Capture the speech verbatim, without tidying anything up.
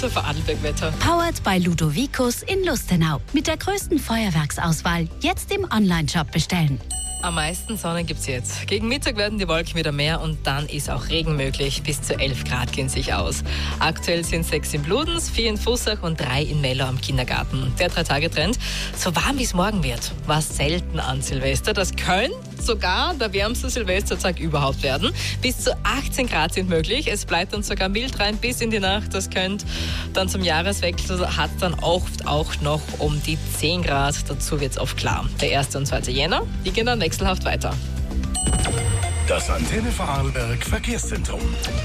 unser Vorarlberg-Wetter. Powered by Ludovicus in Lustenau. Mit der größten Feuerwerksauswahl. Jetzt im Onlineshop bestellen. Am meisten Sonne gibt's jetzt. Gegen Mittag werden die Wolken wieder mehr und dann ist auch Regen möglich. Bis zu elf Grad gehen sich aus. Aktuell sind sechs in Bludenz, vier in Fussach und drei in Mellau am Kindergarten. Der Drei-Tage-Trend, so warm wie es morgen wird, war selten an Silvester. Das könnte sogar der wärmste Silvestertag überhaupt werden. Bis zu achtzehn Grad sind möglich. Es bleibt uns sogar mild rein bis in die Nacht. Das könnte dann zum Jahreswechsel hat dann oft auch noch um die zehn Grad. Dazu wird's oft klar. Der erste und zweite Jänner, die gehen dann wechselhaft weiter. Das Antenne Vorarlberg Verkehrszentrum.